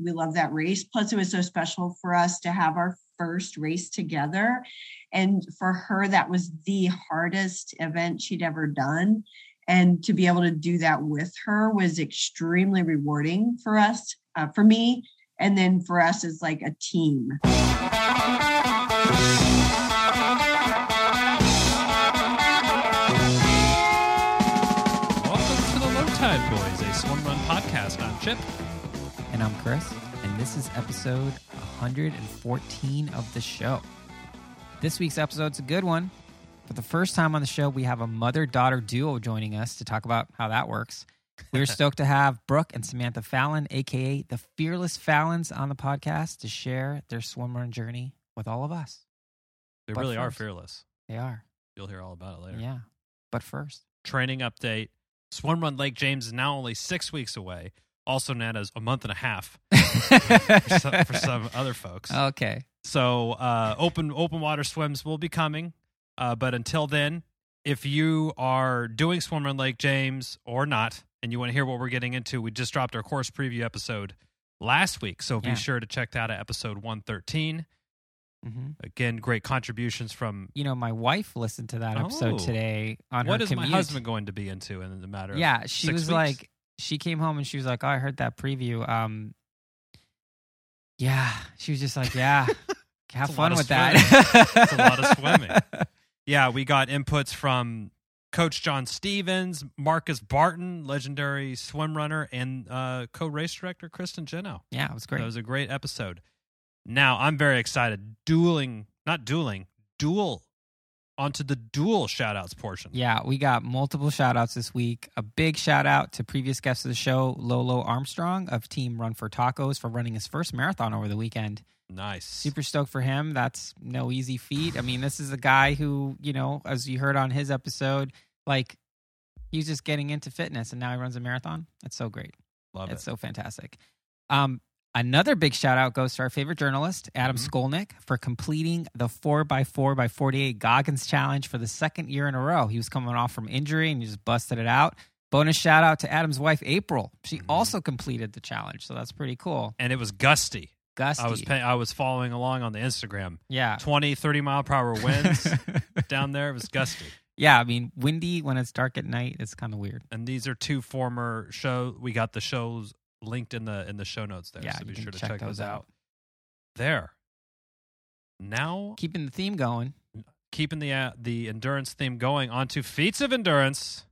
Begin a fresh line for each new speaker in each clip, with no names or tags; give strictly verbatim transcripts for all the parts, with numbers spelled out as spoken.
we love that race. Plus, it was so special for us to have our first race together. And for her, that was the hardest event she'd ever done. And to be able to do that with her was extremely rewarding for us, uh, for me, and then for us as like a team.
Tide Boys, a swim run podcast. I'm Chip.
And I'm Chris. And this is episode one hundred fourteen of the show. This week's episode's a good one. For the first time on the show, we have a mother-daughter duo joining us to talk about how that works. We're stoked to have Brooke and Samantha Fallon, a k a the Fearless Fallons, on the podcast to share their swim run journey with all of us.
They
But
really are
first-
fearless.
They are.
You'll hear all about it later.
Yeah. But first.
Training update. Swim Run Lake James is now only six weeks away, also known as a month and a half for, some, for some other folks.
Okay.
So uh, open open water swims will be coming, uh, but until then, if you are doing Swim Run Lake James or not, and you want to hear what we're getting into, we just dropped our course preview episode last week, so be
Yeah.
sure to check that at episode one thirteen.
Mm-hmm.
Again, great contributions from...
You know, my wife listened to that episode
Oh.
today on
What
her
is
commute.
my husband going to be into in the matter of
Yeah, she
six
was
weeks?
like, she came home and she was like, oh, I heard that preview. Um, yeah, she was just like, yeah, have
That's a
fun
lot of
with
swimming.
that.
That's a lot of swimming. Yeah, we got inputs from Coach John Stevens, Marcus Barton, legendary swim runner, and uh, co-race director Kristen Gino.
Yeah, it was great.
That was a great episode. Now, I'm very excited. Dueling, not dueling, duel onto the dual shout-outs portion.
Yeah, we got multiple shout outs this week. A big shout out to previous guests of the show, Lolo Armstrong of Team Run for Tacos, for running his first marathon over the weekend.
Nice.
Super stoked for him. That's no easy feat. I mean, this is a guy who, you know, as you heard on his episode, like, he's just getting into fitness and now he runs a marathon. That's so great.
Love
It's
it.
so fantastic. Um, another big shout out goes to our favorite journalist, Adam
Mhm.
Skolnick, for completing the four by four by forty-eight Goggins Challenge for the second year in a row. He was coming off from injury and he just busted it out. Bonus shout out to Adam's wife, April. She
Mhm.
also completed the challenge, so that's pretty cool.
And it was gusty.
Gusty.
I was pay- I was following along on the Instagram.
yeah.
twenty, thirty mile per hour winds down there. It was gusty.
Yeah, I mean, windy when it's dark at night, it's kind of weird.
And these are two former show. We got the shows linked in the in the show notes there,
Yeah,
so
you
be
can
sure to
check
check
those
those out.
out.
There. Now,
Keeping the theme going.
keeping the uh, the endurance theme going, onto feats of endurance.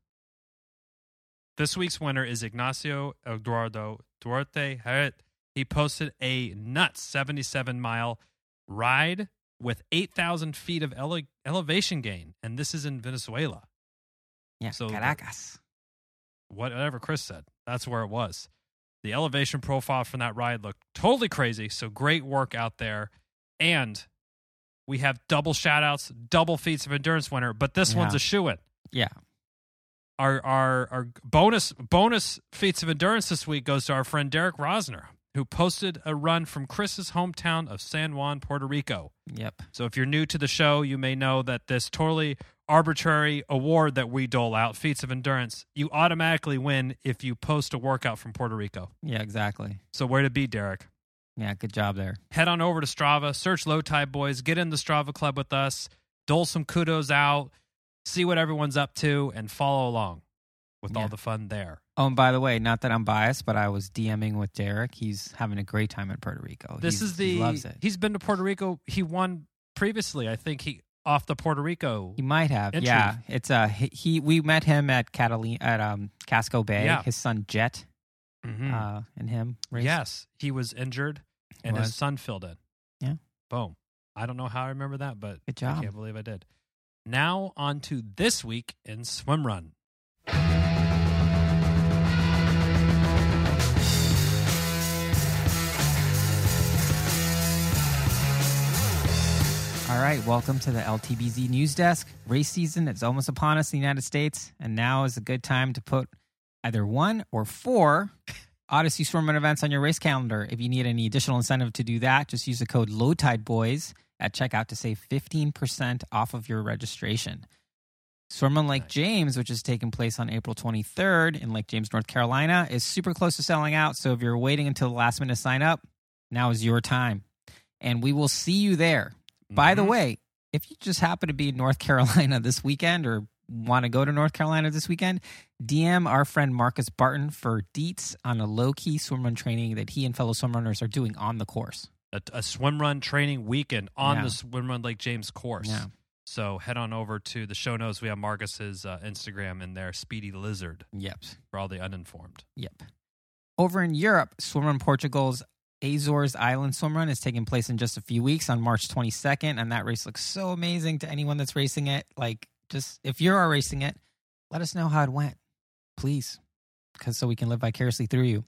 This week's winner is Ignacio Eduardo Duarte Heret. He posted a nuts seventy-seven mile ride with eight thousand feet of ele- elevation gain, and this is in Venezuela.
Yeah,
So the-
Caracas.
Whatever Chris said, that's where it was. The elevation profile from that ride looked totally crazy, so great work out there. And we have double shout-outs, double feats of endurance winner, but this
Yeah.
one's a shoo-in.
Yeah.
Our, our, our bonus, bonus feats of endurance this week goes to our friend Derek Rosner, who posted a run from Chris's hometown of San Juan, Puerto Rico.
Yep.
So if you're new to the show, you may know that this totally arbitrary award that we dole out, Feats of Endurance, you automatically win if you post a workout from Puerto Rico.
Yeah, exactly.
So where to be, Derek?
Yeah, good job there.
Head on over to Strava, search Low Tide Boys, get in the Strava Club with us, dole some kudos out, see what everyone's up to, and follow along with
Yeah.
all the fun there.
Oh, and by the way, not that I'm biased, but I was DMing with Derek. He's having a great time in Puerto Rico.
This
He's-
is the
he loves it.
He's been to Puerto Rico. He won previously. I think he off the Puerto Rico.
He might have.
Entry.
Yeah, it's uh he, he we met him at Catalina at um Casco Bay.
Yeah.
His son Jet
Mhm.
uh and him raced.
Yes, he was injured,
He
and his
was.
son filled in.
Yeah.
Boom. I don't know how I remember that, but
Good
I
job.
can't believe I did. Now on to this week in Swim Run.
All right, welcome to the L T B Z News Desk. Race season is almost upon us in the United States, and now is a good time to put either one or four Odyssey Swim Run events on your race calendar. If you need any additional incentive to do that, just use the code LOWTIDEBOYS at checkout to save fifteen percent off of your registration. Swim Run Lake
Nice.
James, which is taking place on April twenty-third in Lake James, North Carolina, is super close to selling out. So if you're waiting until the last minute to sign up, now is your time. And we will see you there. Mm-hmm. By the way, if you just happen to be in North Carolina this weekend or want to go to North Carolina this weekend, D M our friend Marcus Barton for deets on a low-key swim run training that he and fellow swim runners are doing on the course.
A, a swim run training weekend on
Yeah.
the Swim Run Lake James course.
Yeah.
So head on over to the show notes. We have Marcus's uh, Instagram in there, Speedy Lizard,
Yep.
for all the uninformed.
Yep. Over in Europe, Swim Run Portugal's Azores Island Swim Run is taking place in just a few weeks on March twenty-second, and that race looks so amazing to anyone that's racing it. Like, just if you're racing it, let us know how it went, please, because so we can live vicariously through you.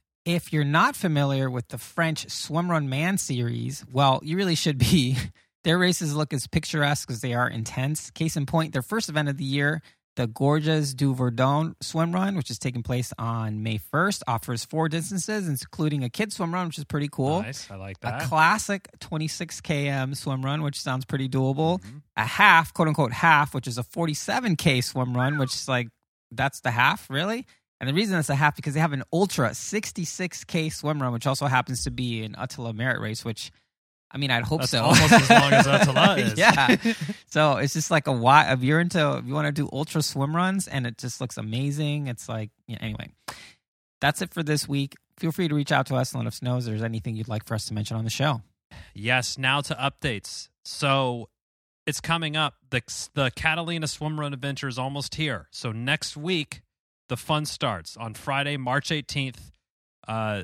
If you're not familiar with the French Swim Run Man series, well, you really should be. Their races look as picturesque as they are intense. Case in point, their first event of the year, the Gorges du Verdon Swim Run, which is taking place on May first, offers four distances, including a kid swim run, which is pretty cool.
Nice. I like that.
A classic twenty-six kilometer swim run, which sounds pretty doable.
Mhm.
A half, quote unquote, half, which is a forty-seven kilometer swim run, which is like, that's the half, really? And the reason it's a half because they have an ultra sixty-six kilometer swim run, which also happens to be an Attila merit race, which, I mean, I'd hope
That's
so.
almost as long as Attila is.
Yeah. So it's just like a why if you're into if you want to do ultra swim runs and it just looks amazing. It's like, yeah, anyway. That's it for this week. Feel free to reach out to us and let us know if there's anything you'd like for us to mention on the show.
Yes, now to updates. So it's coming up. The the Catalina Swim Run Adventure is almost here. So next week, the fun starts on Friday, March eighteenth. Uh,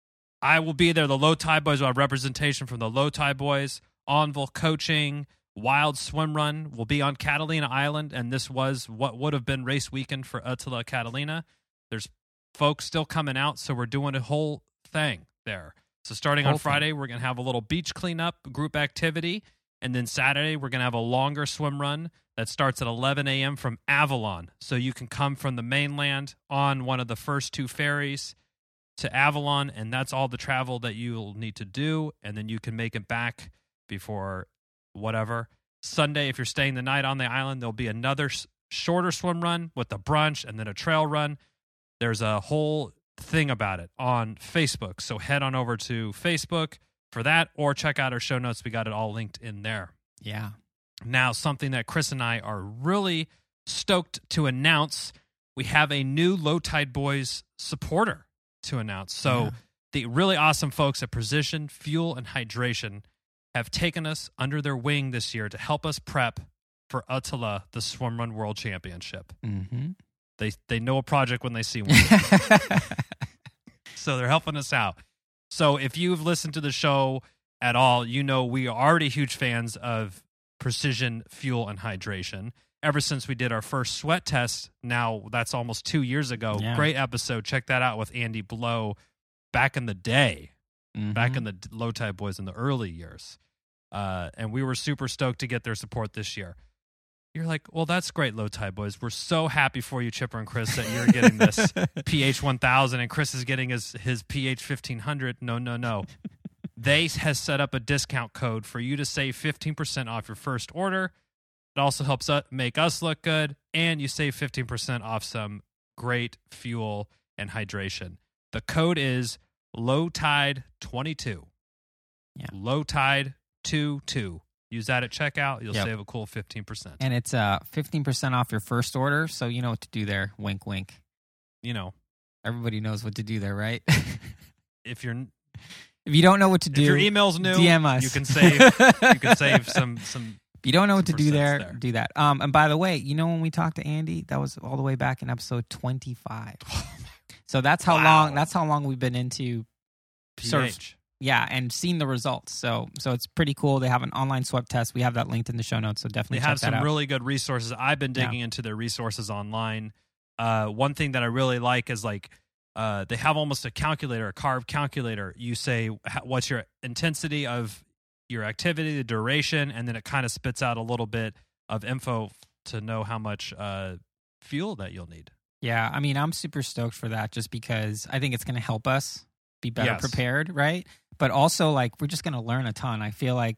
I will be there. The Low Tide Boys will have representation from the Low Tide Boys. Onville Coaching, Wild Swim Run will be on Catalina Island, and this was what would have been race weekend for Attila Catalina. There's folks still coming out, so we're doing a whole thing there. So starting
Whole
on Friday, we're going to have a little beach cleanup group activity, and then Saturday, we're going to have a longer swim run that starts at eleven a.m. from Avalon. So you can come from the mainland on one of the first two ferries to Avalon, and that's all the travel that you'll need to do, and then you can make it back before whatever. Sunday, if you're staying the night on the island, there'll be another s- shorter swim run with a brunch and then a trail run. There's a whole thing about it on Facebook, so head on over to Facebook for that, or check out our show notes. We got it all linked in there.
Yeah.
Now, something that Chris and I are really stoked to announce, we have a new Low Tide Boys supporter to announce. So
Yeah.
the really awesome folks at Precision Fuel and Hydration have taken us under their wing this year to help us prep for Attila, the Swim Run World Championship.
Mm-hmm.
They they know a project when they see one. So they're helping us out. So if you've listened to the show at all, you know we are already huge fans of Precision Fuel and Hydration. Ever since we did our first sweat test, now that's almost two years ago.
Yeah.
Great episode. Check that out with Andy Blow back in the day,
Mm-hmm.
back in the Low Tide Boys in the early years. Uh, and we were super stoked to get their support this year. You're like, well, that's great, Low Tide Boys. We're so happy for you, Chipper and Chris, that you're getting this P H one thousand and Chris is getting his, his P H fifteen hundred. No, no, no. They has set up a discount code for you to save fifteen percent off your first order. It also helps us make us look good, and you save fifteen percent off some great fuel and hydration. The code is Low Tide twenty-two.
Yeah.
Low Tide twenty-two. Use that at checkout. You'll
Yep.
save a cool fifteen percent.
And it's uh fifteen percent off your first order, so you know what to do there. Wink, wink.
You know,
Everybody knows what to do there, right?
if you're
If you don't know what to
if
do,
your email's new,
D M us.
you can save you can save some some
If you don't know what to
some
do there,
percents there.
do that. Um, and by the way, you know when we talked to Andy, that was all the way back in episode twenty-five. So that's how
Wow.
long. That's how long we've been into sort of,
pH.
yeah, and seen the results. So so it's pretty cool. They have an online swab test. We have that linked in the show notes. So
They
definitely
have
check that
some
out.
really good resources. I've been
Yeah.
digging into their resources online. Uh, one thing that I really like is like uh, they have almost a calculator, a carb calculator. You say h- what's your intensity of your activity, the duration, and then it kind of spits out a little bit of info to know how much uh, fuel that you'll need.
Yeah, I mean, I'm super stoked for that just because I think it's going to help us be better
Yes.
prepared, right? But also, like, we're just going to learn a ton. I feel like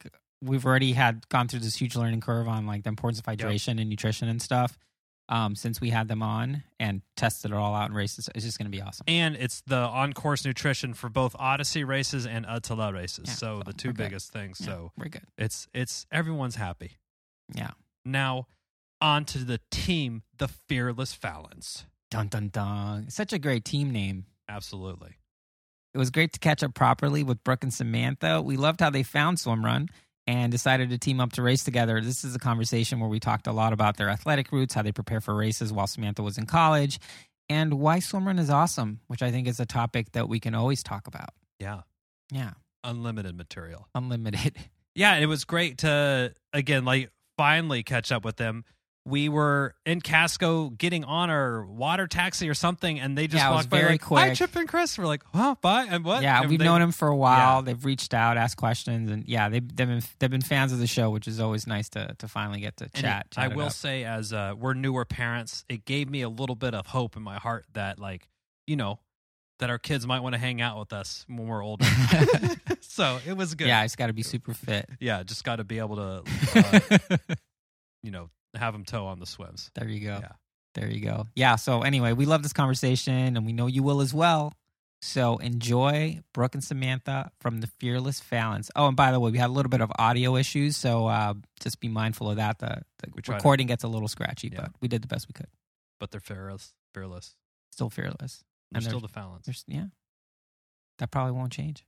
we've already had gone through this huge learning curve on like the importance of hydration yep. and nutrition and stuff. Um, since we had them on and tested it all out in races, it's just going to be awesome.
And it's the on-course nutrition for both Odyssey races and Attila races. Yeah, so, so the two biggest good. things. Yeah, so
very good.
It's it's everyone's happy.
Yeah.
Now, on to the team, the Fearless Fallons.
Dun dun dun! Such a great team name.
Absolutely.
It was great to catch up properly with Brooke and Samantha. We loved how they found Swim Run and decided to team up to race together. This is a conversation where we talked a lot about their athletic roots, how they prepare for races while Samantha was in college, and why Swim Run is awesome, which I think is a topic that we can always talk about.
Yeah.
Yeah.
Unlimited material.
Unlimited.
Yeah, it was great to, again, like finally catch up with them. We were in Casco getting on our water taxi or something, and they just
yeah,
walked by
very
like,
quick.
Hi, Chip and Chris. We're like, huh, bye, and what?
Yeah,
and
we've
they,
known them for a while.
Yeah.
They've reached out, asked questions, and yeah, they've, they've, been, they've been fans of the show, which is always nice to to finally get to chat.
It,
chat
I
it
will
up.
say, as uh, we're newer parents, it gave me a little bit of hope in my heart that, like, you know, that our kids might want to hang out with us when we're older. So it was good.
Yeah, it's got to be super fit.
Yeah, just got to be able to, uh, you know, have them toe on the swims.
There you go.
Yeah.
There you go. Yeah, so anyway, we love this conversation, and we know you will as well. So enjoy Brooke and Samantha from the Fearless Fallons. Oh, and by the way, we had a little bit of audio issues, so uh, just be mindful of that. The, the recording to, gets a little scratchy, yeah. but we did the best we could.
But they're fearless. Fearless.
Still fearless.
They're and still they're, the Fallons.
Yeah. That probably won't change.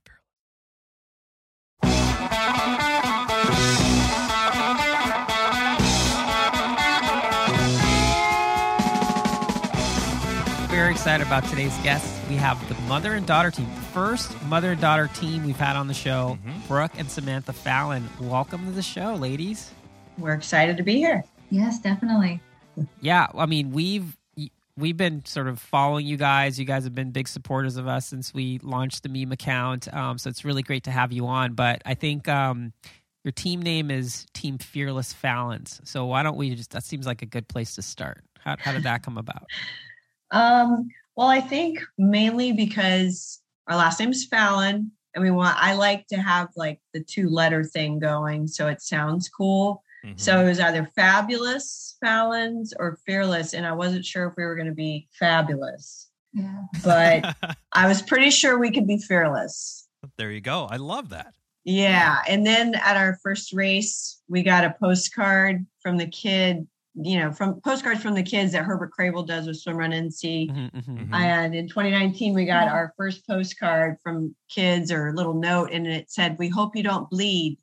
Very excited about today's guests. We have the mother and daughter team. The first mother and daughter team we've had on the show, mm-hmm. Brooke and Samantha Fallon. Welcome to the show, ladies.
We're excited to be here.
Yes, definitely.
Yeah, I mean, we've we've been sort of following you guys. You guys have been big supporters of us since we launched the meme account. Um, so it's really great to have you on. But I think um, your team name is Team Fearless Fallons. So why don't we just, that seems like a good place to start. How, how did that come about?
Um, well, I think mainly because our last name is Fallon, and we want, I like to have like the two letter thing going, so it sounds cool. Mm-hmm. So it was either Fabulous Fallons or Fearless, and I wasn't sure if we were going to be fabulous.
Yeah.
But I was pretty sure we could be fearless.
There you go. I love that.
Yeah. And then at our first race, we got a postcard from the kid, you know, from postcards from the kids that Herbert Crable does with Swim Run N C. Mm-hmm, mm-hmm. And in twenty nineteen, we got our first postcard from kids, or a little note, and it said, "We hope you don't bleed."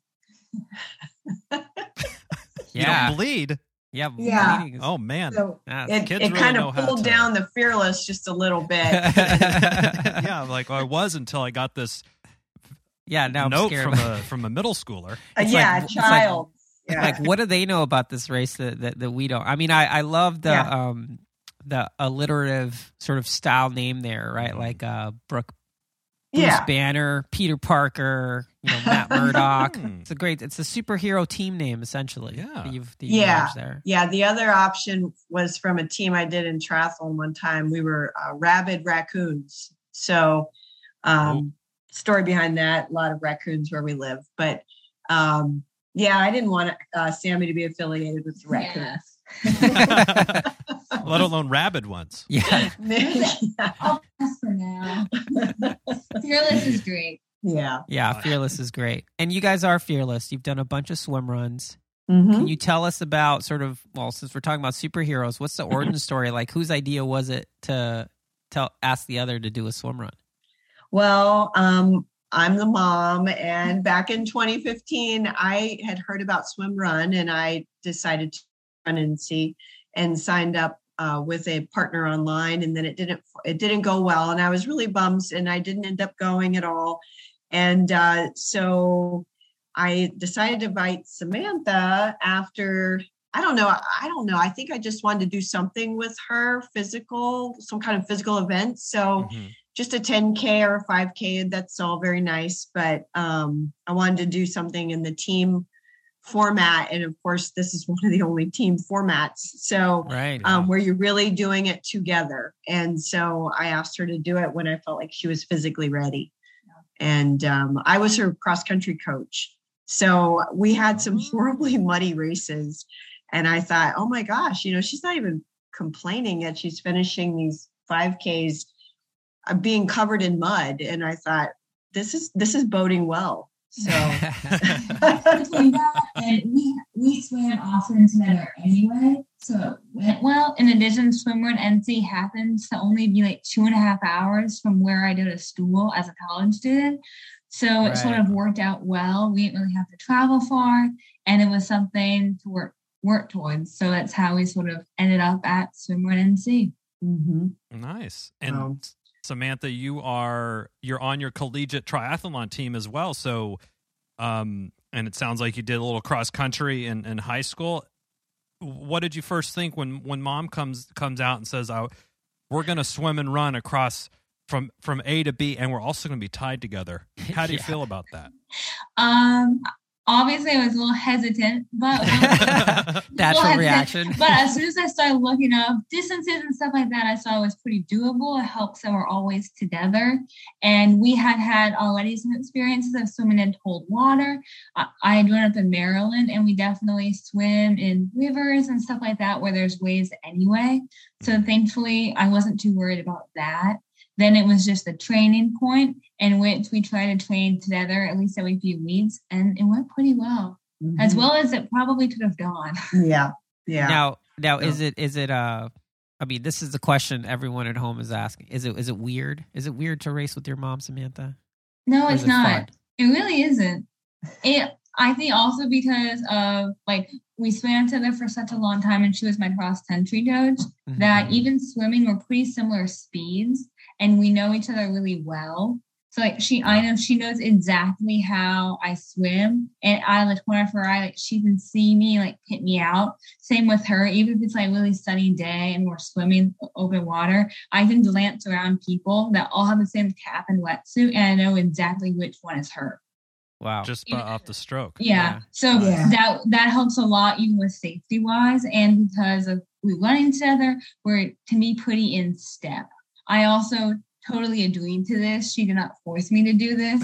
You yeah. don't bleed.
Yeah.
Yeah.
Is,
oh man.
So yeah, it it really kind of pulled to... down the fearless just a little bit.
Yeah, like I was until I got this.
Yeah. Now
note from a from a middle schooler.
Uh, yeah, like, a child.
Like, yeah. like, what do they know about this race that that, that we don't? I mean, I I love the yeah. um the alliterative sort of style name there, right? Mm-hmm. Like uh Brooke. Bruce yeah. Banner, Peter Parker, you know, Matt Murdock. It's a great, it's a superhero team name, essentially.
Yeah.
That you've, that
yeah.
there.
Yeah. The other option was from a team I did in triathlon one time. We were uh, rabid raccoons. So, um, oh. story behind that, a lot of raccoons where we live. But um, yeah, I didn't want uh, Sammy to be affiliated with the raccoons.
Yeah. Let alone rabid ones.
Yeah.
yeah.
I'll pass for now. Fearless is great.
Yeah.
Yeah, Fearless is great. And you guys are fearless. You've done a bunch of swim runs.
Mm-hmm.
Can you tell us about sort of, well, since we're talking about superheroes, what's the origin story? Like, whose idea was it to tell ask the other to do a swim run?
Well, um, I'm the mom, and back in twenty fifteen, I had heard about Swim Run, and I decided to run and see, and signed up uh, with a partner online, and then it didn't it didn't go well, and I was really bummed, and I didn't end up going at all, and uh, so I decided to invite Samantha after. I don't know. I don't know. I think I just wanted to do something with her, physical, some kind of physical event. So. Mm-hmm. Just a ten K or a five K, that's all very nice. But um, I wanted to do something in the team format. And of course, this is one of the only team formats. So
right.
um, where you're really doing it together. And so I asked her to do it when I felt like she was physically ready. And um, I was her cross country coach. So we had some horribly muddy races. And I thought, oh my gosh, you know, she's not even complaining yet. She's finishing these five Ks uh, being covered in mud. And I thought, this is this is boding well. So
between that and we we swam often together anyway, so it went well.
In addition, swimmer at N C happens to only be like two and a half hours from where I go to school as a college student. So
Right.
it sort of worked out well. We didn't really have to travel far, and it was something to work work towards. So that's how we sort of ended up at swimmer at N C.
mhm.
Nice. And
Um,
Samantha, you are you're on your collegiate triathlon team as well. So, um, and it sounds like you did a little cross country in, in high school. What did you first think when when mom comes comes out and says, "Oh, we're going to swim and run across from from A to B, and we're also going to be tied together"? How do you
Yeah.
feel about that?
Um, obviously, I was a little hesitant, but
Natural
Well,
reaction.
But as soon as I started looking up distances and stuff like that, I saw it was pretty doable. It helps that we're always together. And we had had already some experiences of swimming in cold water. I, I had grown up in Maryland, and we definitely swim in rivers and stuff like that where there's waves anyway. So thankfully, I wasn't too worried about that. Then it was just the training point in which we tried to train together at least every few weeks, and it went pretty well. As
Mhm.
well as it probably could have gone.
Yeah. Yeah.
Now, now,
Yeah.
is it is it uh? I mean, this is the question everyone at home is asking. Is it is it weird? Is it weird to race with your mom, Samantha?
No,
Or
it's
is it
not.
fun?
It really isn't. It. I think also because of like we swam together for such a long time, and she was my cross country coach.
Mhm.
That even swimming, we're pretty similar speeds, and we know each other really well. So like she, I know she knows exactly how I swim, and out of the corner of her eye, like she can see me, like hit me out. Same with her, even if it's like a really sunny day and we're swimming open water, I can glance around people that all have the same cap and wetsuit, and I know exactly which one is her.
Wow.
Just by, off the stroke.
Yeah.
Yeah.
So
Yeah.
that that helps a lot, even with safety wise, and because of we running together, we're to me pretty in step. I also totally agreed to this. She did not force me to do this.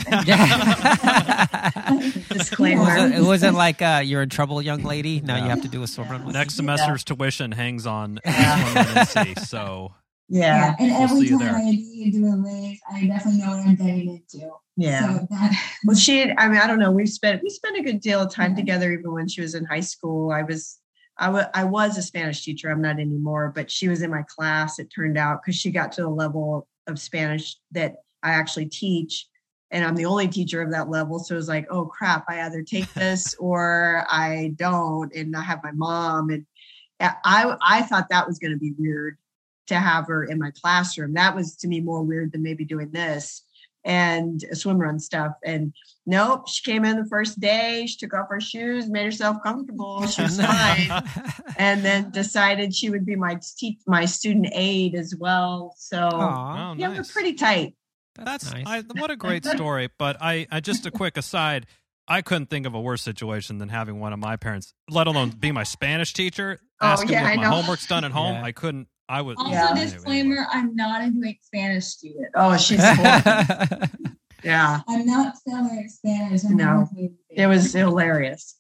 Disclaimer.
Was it, was it like uh, you're in trouble, young lady? Now you
Yeah.
have to do a swim run. with
Next
us?
semester's tuition hangs on
Yeah.
Swim at N C. So
Yeah.
and
We'll
every
see you
time
there.
I agree to do a race, I definitely know what I'm getting into.
Yeah.
So that
Well, she, I mean, I don't know. We've spent, we spent a good deal of time
Yeah.
together, even when she was in high school. I was, I wa- I was a Spanish teacher. I'm not anymore, but she was in my class. It turned out because she got to the level of Spanish that I actually teach. And I'm the only teacher of that level. So it was like, oh crap, I either take this or I don't. And I have my mom. And I, I thought that was going to be weird to have her in my classroom. That was to me more weird than maybe doing this and swim run stuff. And nope, she came in the first day, she took off her shoes, made herself comfortable. She was fine. And then decided she would be my te- my student aide as well. So
Aw,
oh,
yeah,
nice.
we're pretty tight.
that's,
That's
nice.
I, what a great story. But I, I just a quick aside. I couldn't think of a worse situation than having one of my parents, let alone be my Spanish teacher,
Oh,
asking
yeah,
what
I
my
know.
homework's done at home.
Yeah.
I couldn't. I would.
Also,
Yeah.
disclaimer: I'm not a great Spanish student.
Oh, she's horrible. Yeah,
I'm not stellar at Spanish. I'm
No.
not
it was hilarious.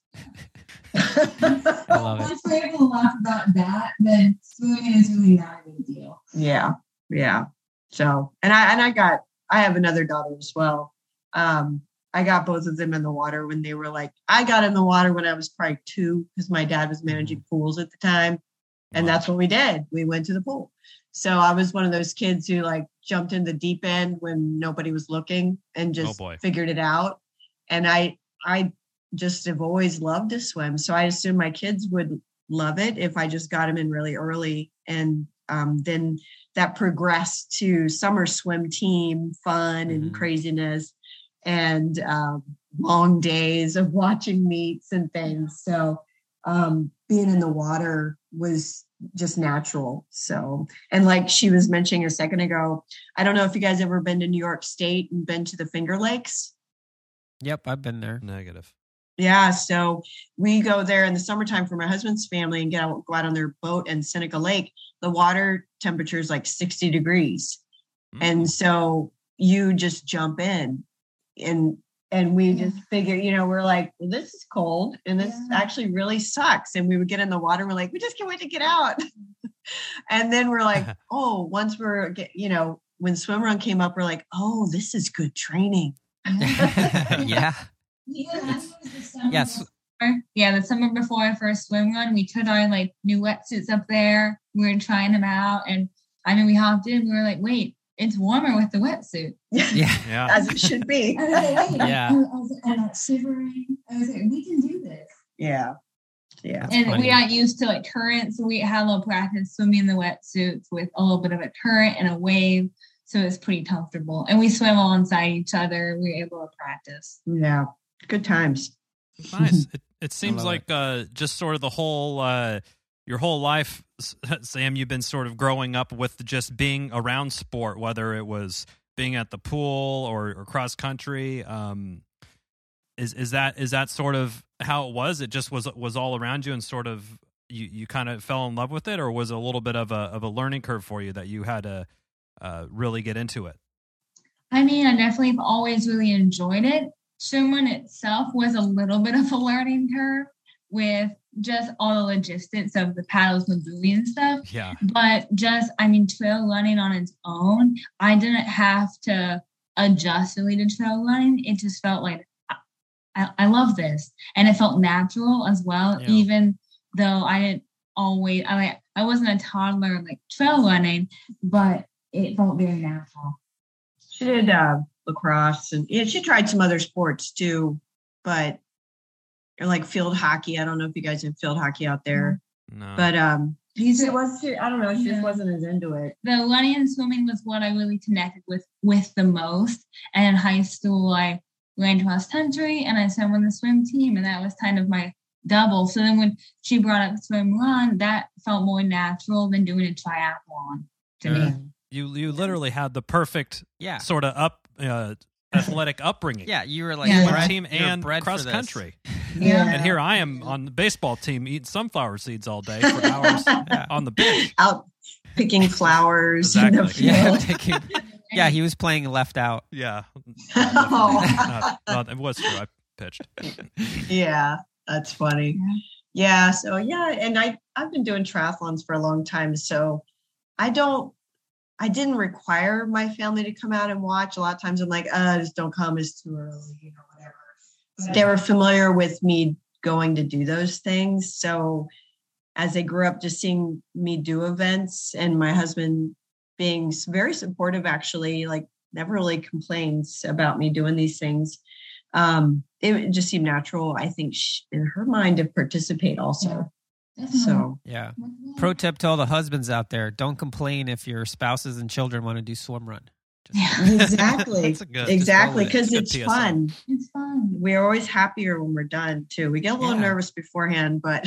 I love it.
Once we're able to laugh about that, then swimming is really not a big deal.
Yeah, yeah. So, and I and I got I have another daughter as well. Um, I got both of them in the water when they were like, I got in the water when I was probably two because my dad was managing pools at the time. And
Wow.
that's what we did. We went to the pool. So I was one of those kids who like jumped in the deep end when nobody was looking and just
boy.
figured it out. And I I just have always loved to swim. So I assume my kids would love it if I just got them in really early. And um, then that progressed to summer swim team fun and
Mhm.
craziness and um, long days of watching meets and things. So um, being in the water was just natural. So, and like she was mentioning a second ago, I don't know if you guys ever been to New York State and been to the Finger Lakes.
Yep, I've been there.
Negative.
Yeah, so we go there in the summertime for my husband's family and get out, go out on their boat in Seneca Lake. The water temperature is like sixty degrees.
Mm.
And so you just jump in and And we just figured, you know, we're like, well, this is cold and this
Yeah.
actually really sucks. And we would get in the water and we're like, we just can't wait to get out. And then we're like, oh, once we're, get, you know, when swim run came up, we're like, oh, this is good training.
Yeah.
Yeah, I think it was the summer
Yes.
Yeah, the summer before our first swim run, we took our like new wetsuits up there. We were trying them out, and I mean, we hopped in. We were like, "Wait, it's warmer with the wetsuit."
Yeah.
Yeah.
As it should be.
I was like, wait,
Yeah.
I was, I was like shivering. I was like, we can do this.
Yeah. Yeah.
And
funny.
we got used to like currents, so we had a little practice swimming in the wetsuits with a little bit of a current and a wave, so it's pretty comfortable. And we swam alongside each other. We were able to practice.
Yeah. Good times.
Nice. It, it seems
love
like uh, just sort of the whole, uh, your whole life, S- Sam, you've been sort of growing up with just being around sport, whether it was being at the pool or, or cross country. Um, is is that is that sort of how it was? It just was was all around you, and sort of you, you kind of fell in love with it, or was it a little bit of a of a learning curve for you that you had to uh, really get into it?
I mean, I definitely have always really enjoyed it. Swimrun itself was a little bit of a learning curve with just all the logistics of the paddles and buoy and stuff.
Yeah.
But just, I mean, trail running on its own, I didn't have to adjust really to trail running. It just felt like, I, I love this. And it felt natural as well,
Yeah.
even though I didn't always, I like, I wasn't a toddler like trail running, but it felt very natural.
She did uh, lacrosse and yeah, she tried some other sports too, but or like field hockey. I don't know if you guys have field hockey out there,
No.
but um,
These
she
are-
was. She, I don't know. She
Yeah.
just wasn't as into it.
the running and swimming was what I really connected with with the most. And in high school, I ran cross country and I swam on the swim team, and that was kind of my double. So then when she brought up swim run, that felt more natural than doing a triathlon to
Yeah.
me.
You you literally had the perfect
Yeah.
sort of up uh, athletic upbringing.
Yeah. You were like
Yeah.
Swim
bred-
team
you were
and
bred for
cross
this.
country.
Yeah.
And here I am on the baseball team eating sunflower seeds all day for hours
Yeah.
on the bench.
Out picking flowers in the
Exactly.
Yeah.
field.
taking- yeah. He was playing left out.
Yeah.
Oh.
Not- not- it was true. I pitched.
Yeah, that's funny. Yeah, so yeah, and I I've been doing triathlons for a long time, so I don't I didn't require my family to come out and watch. A lot of times I'm like, uh, just don't come, it's too early, you know, whatever. But they were familiar with me going to do those things. So as they grew up just seeing me do events and my husband being very supportive, actually, like never really complains about me doing these things. Um, it just seemed natural, I think, sh- in her mind to participate also.
Definitely.
So
Yeah. Pro tip to all the husbands out there: don't complain if your spouses and children want to do swim run. Just-
exactly,
That's a good-
exactly,
just
because
good
it's
P S A.
fun.
It's fun.
We're always happier when we're done too. We get a little
Yeah.
nervous beforehand, but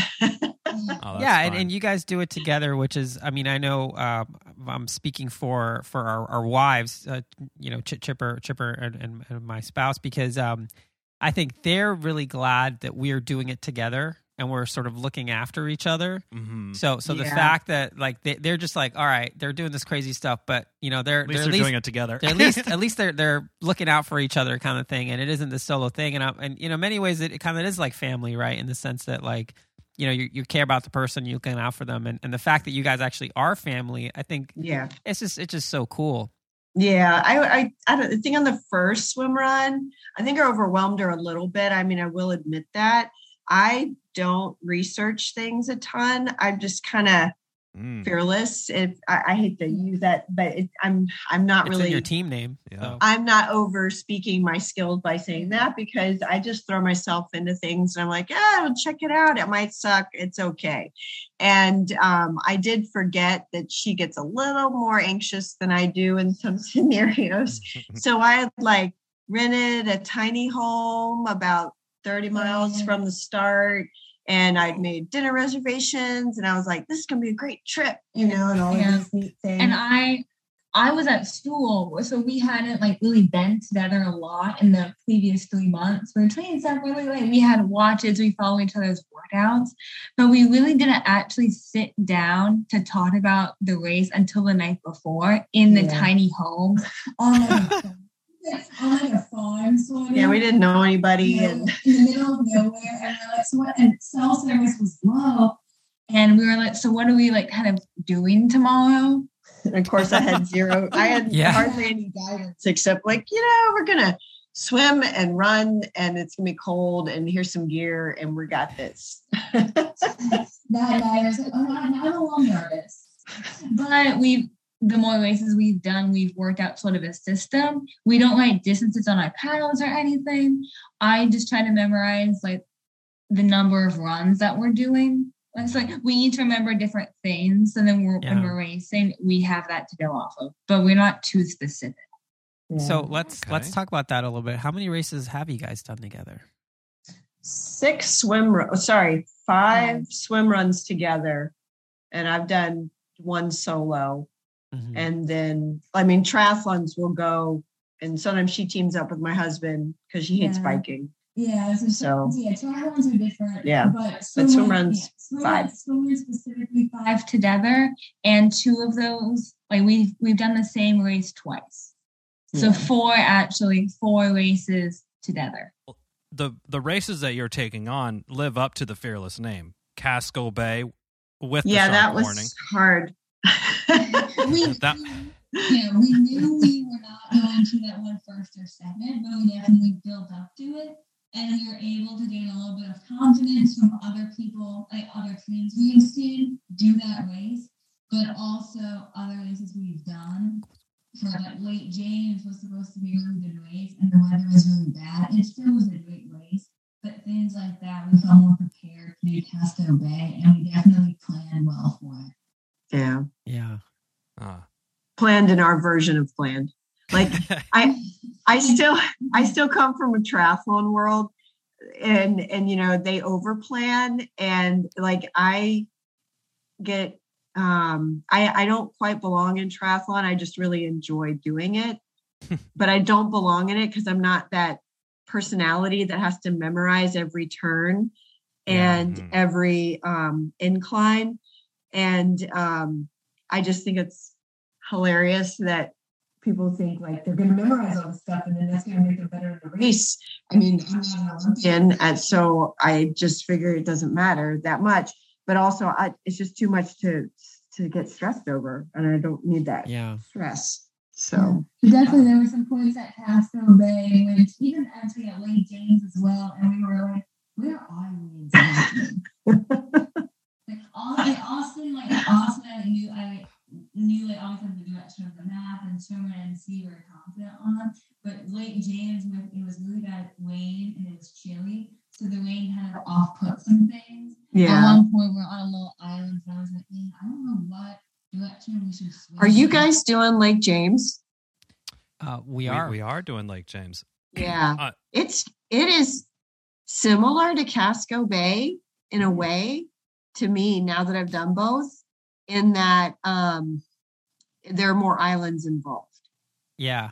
Oh, that's
yeah, and,
fine.
and you guys do it together, which is, I mean, I know uh, I'm speaking for for our, our wives, uh, you know, Ch- Chipper, Chipper, and, and, and my spouse, because um, I think they're really glad that we're doing it together and we're sort of looking after each other.
Mhm.
So, so the
Yeah.
fact that like they, they're just like, all right, they're doing this crazy stuff, but you know, they're
At least
they're
they're doing it together.
they're at least at least they're they're looking out for each other, kind of thing, and it isn't this solo thing. And I, and you know, many ways it, it kind of is like family, right? In the sense that like, you know, you, you care about the person, you're looking out for them, and, and the fact that you guys actually are family, I think
yeah,
it's just it's just so cool.
yeah. I, I, I don't I think on the first swim run, I think I overwhelmed her a little bit. I mean, I will admit that. I don't research things a ton. I'm just kind of
Mm,
fearless. If I, I hate to use that, but it, I'm I'm not
It's
really
in your team name.
Yeah.
So.
I'm not over speaking my skills by saying that, because I just throw myself into things and I'm like, yeah, well, check it out. It might suck. It's okay. And um, I did forget that she gets a little more anxious than I do in some scenarios. So I had like rented a tiny home about thirty miles from the start. And I'd made dinner reservations and I was like, this is going to be a great trip, you know, and all
Yeah.
of these neat things.
And I I was at school, so we hadn't like really been together a lot in the previous three months. We were training separately. Like we had watches, we follow each other's workouts, but we really didn't actually sit down to talk about the race until the night before in the
Yeah.
tiny home.
Oh, on like a farm sort of.
Yeah, we didn't know anybody.
You know,
And
in the middle of nowhere, and we're like, so what? And cell service was low,
And we were like, so what are we like kind of doing tomorrow?
And of course, I had zero. I had
Yeah.
hardly any guidance except like, you know, we're gonna swim and run, and it's gonna be cold, and here's some gear, and we got this.
that night I was like, oh, I'm a lawn artist.
But we've the more races we've done, we've worked out sort of a system. We don't write distances on our paddles or anything. I just try to memorize like the number of runs that we're doing. It's like we need to remember different things, and then we're,
Yeah.
when we're racing, we have that to go off of. But we're not too specific.
So let's
Okay.
let's talk about that a little bit. How many races have you guys done together?
Six swim, ru- sorry, five swim runs together, and I've done one solo.
Mhm.
And then, I mean, triathlons will go, and sometimes she teams up with my husband because she hates
Yeah.
biking.
Yeah, so,
So-
yeah, triathlons are different.
Yeah,
but
swim
run-
runs,
yeah, swim
five.
runs- Swim runs specifically five.
Five together, and two of those, like we've we've done the same race twice. So
Yeah.
four actually, four races together.
The the races that you're taking on live up to the Fearless name. Casco Bay with
Yeah,
the
that
shark
was
warning.
hard.
We,
That-
we, yeah, we knew we were not going to that one first or second, but we definitely built up to it. And we were able to gain a little bit of confidence from other people, like other teams we've seen do that race, but also other races we've done. For like Lake James was supposed to be a really good race, and the weather was really bad. It still was a great race, but things like that, we felt more prepared to do Casco Bay, and we definitely planned well for it.
Yeah,
Yeah.
Ah.
planned in our version of planned. Like I, I still, I still come from a triathlon world, and and you know they over plan, and like I get, um, I I don't quite belong in triathlon. I just really enjoy doing it, but I don't belong in it because I'm not that personality that has to memorize every turn and
Mhm.
every um, incline, and um, I just think it's hilarious that people think like they're going to memorize all this stuff and then that's going to make them better in the race. I mean, I'm not an Olympian, and so I just figure it doesn't matter that much. But also, I, it's just too much to to get stressed over, and I don't need that
Yeah.
stress. So
Definitely, there were some points at Casco Bay, which even actually at Lake James as well, and we were like, "Where are we exactly?" like, all, like Austin, like Austin, I knew I knew like always had the direction of the map, and Sherman and C were confident on. But Lake James, it was really bad rain and it was chilly, so the rain kind of off put some things. At
yeah,
one point, we're on a little island, and I was like, "Man, I don't know what direction we should swim."
are you
in."
guys doing Lake James?
Uh, we
We,
are.
we are doing Lake James.
Yeah,
Uh,
it's it is similar to Casco Bay in a way to me now that I've done both, in that um, there are more islands involved.
Yeah.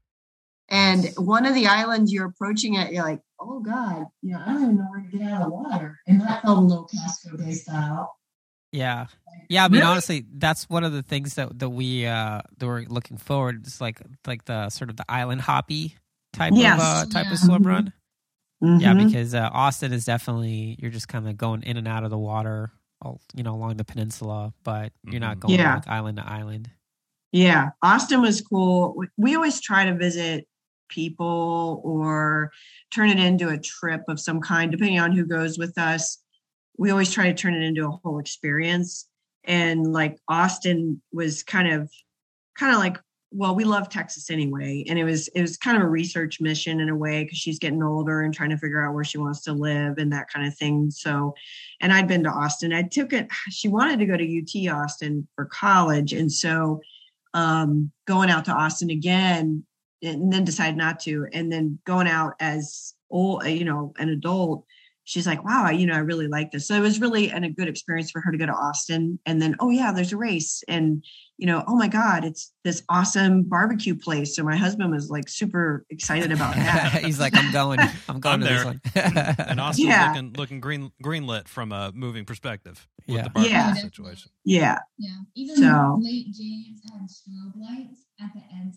And one of the islands you're approaching it, you're like, oh God, you know, I don't even know where to get out of the water. And that felt a little Casco Bay style.
Yeah. Yeah, I mean,
Really?
honestly, that's one of the things that, that we uh that we're looking forward. It's like like the sort of the island hoppy type
Yes.
of uh, type
Yeah.
of swim run. Yeah,
Mhm.
because uh, Austin is definitely you're just kind of going in and out of the water, all, you know, along the peninsula, but you're not
Mhm.
going
Yeah.
like island to island.
Yeah, Austin was cool. We- We always try to visit people or turn it into a trip of some kind, depending on who goes with us. We always try to turn it into a whole experience. And like Austin was kind of, kind of like, well, we love Texas anyway. And it was, it was kind of a research mission in a way, because she's getting older and trying to figure out where she wants to live and that kind of thing. So, and I'd been to Austin. I took it, she wanted to go to U T Austin for college. And so um, going out to Austin again, and then decide not to, and then going out as old, you know, an adult, she's like, wow, I, you know, I really like this. So it was really an, a good experience for her to go to Austin. And then, oh yeah, there's a race. And, you know, oh my God, it's this awesome barbecue place. So my husband was like super excited about that.
He's like, I'm going, I'm going
I'm
to
there.
this one.
And Austin's
Yeah.
looking looking green greenlit from a moving perspective with
Yeah.
the barbecue
Yeah.
situation.
Yeah.
Yeah, even
So-
Lake James had strobe lights at the exit,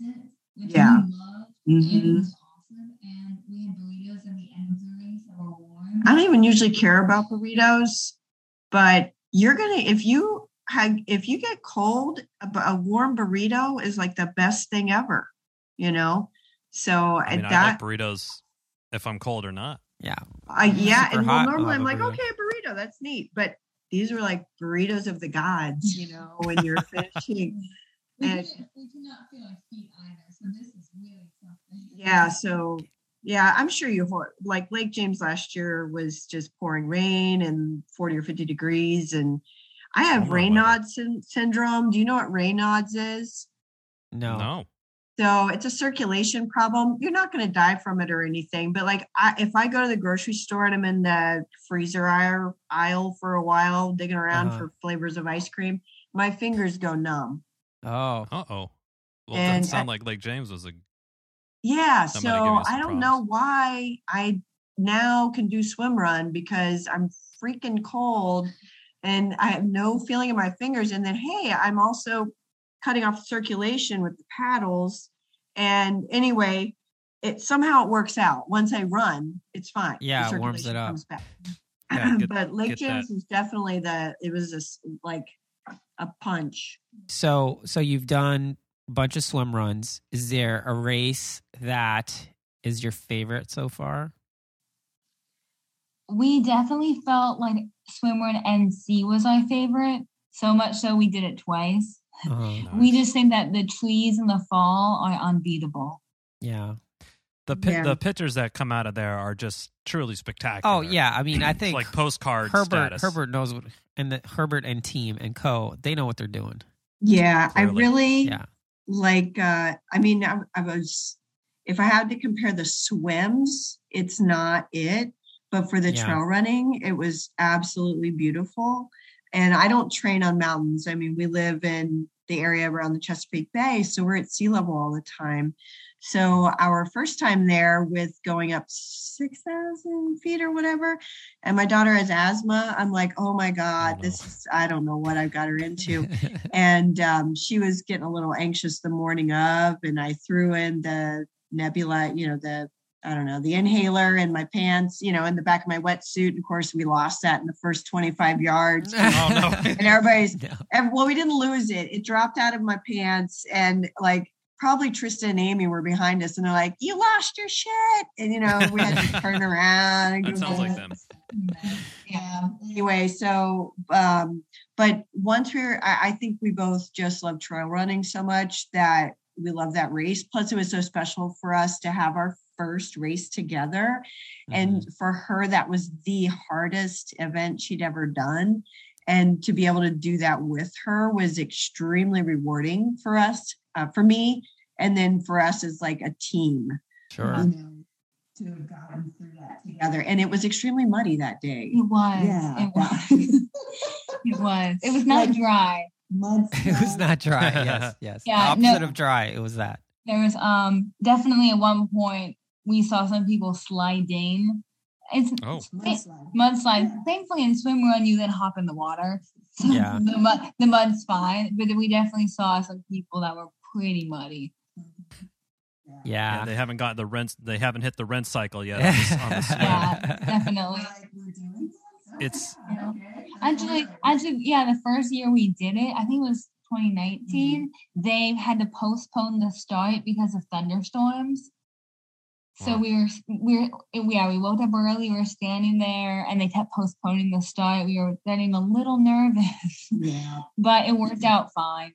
which
Yeah.
we loved. And it
Mhm.
was awesome. And we had burritos at the end of the race that were warm.
I don't even usually care about burritos, but you're gonna if you have if you get cold, a, bu- a warm burrito is like the best thing ever, you know. So
I mean,
at
I like
that,
burritos if I'm cold or not.
Yeah.
I yeah,
Super
and well,
hot,
normally
I'll
I'm
have
like,
a burrito.
okay, burrito, that's neat, but these were like burritos of the gods, you know, when you're finishing.
We
And
didn't, we did not feel like feet either. So this is really something.
yeah, so yeah, I'm sure you ho- like Lake James last year was just pouring rain and forty or fifty degrees, and I have
Summer weather.
Raynaud's syn- syndrome. Do you know what Raynaud's is?
No.
No.
So it's a circulation problem. You're not going to die from it or anything, but like I, if I go to the grocery store and I'm in the freezer aisle, aisle for a while digging around
Uh-huh.
for flavors of ice cream, my fingers go numb.
Oh.
Uh oh. Well, it
And
doesn't sound
I-
like Lake James was a.
Yeah,
That might have
so
given you some
I don't
problems.
know why I now can do swim run because I'm freaking cold and I have no feeling in my fingers. And then, hey, I'm also cutting off circulation with the paddles. And anyway, it somehow it works out. Once I run, it's fine. The
Yeah, it warms it
circulation
up.
comes back.
Yeah, get-
but Lake
get
James
that.
was definitely the. It was just like a punch.
So so you've done a bunch of swim runs. Is there a race that is your favorite so far?
We definitely felt like swim run N C was our favorite. So much so we did it twice.
Uh-huh.
We just think that the trees in the fall are unbeatable.
Yeah.
The pi-
Yeah.
the pictures that come out of there are just truly spectacular.
Oh yeah. I mean, I
It's
think
like postcard
Herbert
status.
Herbert knows what, and the Herbert and team and co. They know what they're doing.
Yeah, I
Clearly.
really.
Yeah.
like uh I mean I, I was if I had to compare the swims, it's not it, but for the
Yeah.
trail running, it was absolutely beautiful. And I don't train on mountains. I mean, we live in the area around the Chesapeake Bay, so we're at sea level all the time. So our first time there with going up six thousand feet or whatever, and my daughter has asthma, I'm like, oh my God,
Oh, no.
this is, I don't know what I've got her into. And um, she was getting a little anxious the morning of, and I threw in the nebula, you know, the, I don't know, the inhaler in my pants, you know, in the back of my wetsuit. Of course, we lost that in the first twenty-five yards.
Oh, no.
And everybody's,
No.
ev- well, we didn't lose it. It dropped out of my pants, and like probably Tristan and Amy were behind us, and they're like, you lost your shit. And, you know, we had to turn around and
That
go
sounds like
back.
them.
Yeah.
Anyway, so um but once we're I, I think we both just love trail running so much that we love that race. Plus it was so special for us to have our first race together. And for her, that was the hardest event she'd ever done. And to be able to do that with her was extremely rewarding for us, uh, for me, and then for us as like a team.
Sure.
You know, to have gotten through that together. And it was extremely muddy that day.
It was.
Yeah.
It was. It was. It was not
Like-
dry.
Mud.
It was not dry. Yes, yes.
Yeah,
the opposite
no.
of dry. It was that.
There was um definitely at one point we saw some people sliding. It's
Oh.
mudslide. Thankfully, in swim run, you then hop in the water. So
Yeah.
the mud, the mud's fine. But we definitely saw some people that were pretty muddy.
Yeah,
Yeah.
they haven't got the rent. They haven't hit the rent cycle yet. On the, on the swim.
Yeah, definitely.
It's
Actually, actually, yeah, the first year we did it, I think it was twenty nineteen. They had to postpone the start because of thunderstorms. So
Wow.
we were, we were, yeah, we woke up early. We were standing there, and they kept postponing the start. We were getting a little nervous,
Yeah.
but it worked out fine.